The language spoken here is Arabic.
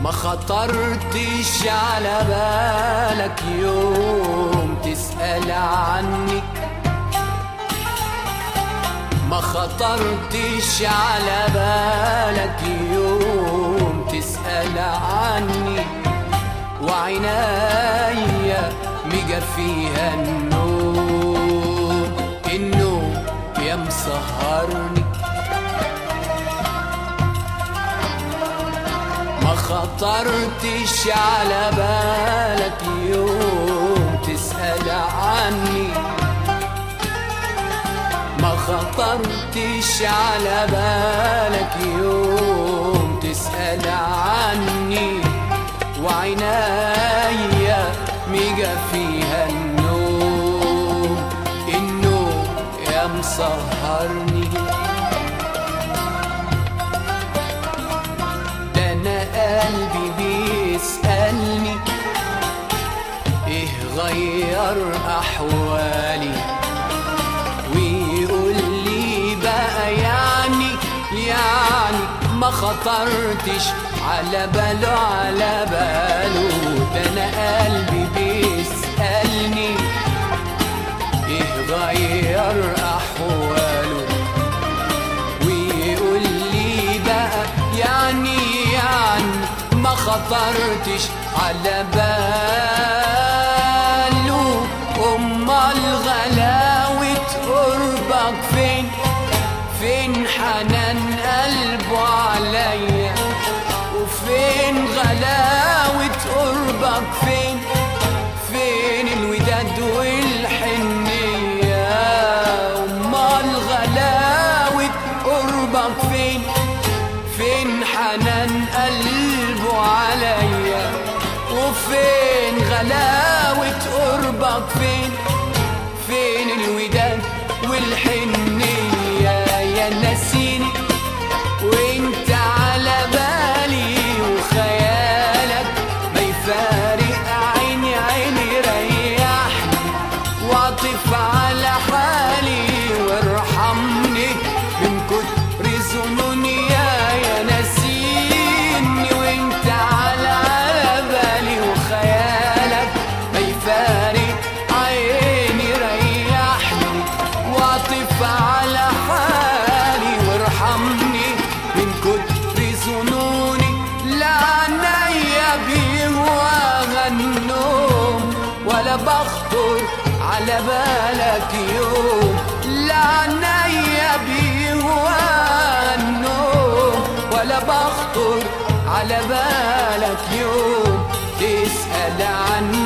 ما خطرتش على بالك يوم تسأل عني، ما خطرتش على بالك يوم تسأل عني، وعنايا مجا فيها النوم، النوم يا مسهرني. ما خطرتش على بالك يوم تسأل عني، ما خطرتش على بالك يوم تسأل عني، وعنايا مجا فيها النوم، النوم يا مسهرني. ده انا قلبي بيسألني ايه غير احوالي، ويقول لي بقى يعني ما خطرتش على باله على باله. ده انا قلبي بيسألني ايه غير احواله، ويقول لي بقى يعني ما خطرتش على باله. امال غلاوة قربك فين، فين حنان قلبه عليا، وفين غلاوة قربك فين، فين الوداد والحنية. امال غلاوة قربك فين، فين حنان قلبه عليا، وفين غلاوة قربك فين، فين الوداد والحنية. يا ناسيني وانت على بالي، وخيالك ما يفارق عيني، عيني ريحني واعطف على حالي، وارحمني من كتر ظنوني. يا ناسيني وانت على بالي، وخيالك ما يفارق عيني ريحني واعطف على حالي، وارحمني من كتر ظنوني. لا عنيا بيهواها النوم، ولا بخطر على بالك يوم. لا عنيا بيهواها النوم، ولا بخطر على بالك يوم تسأل عني.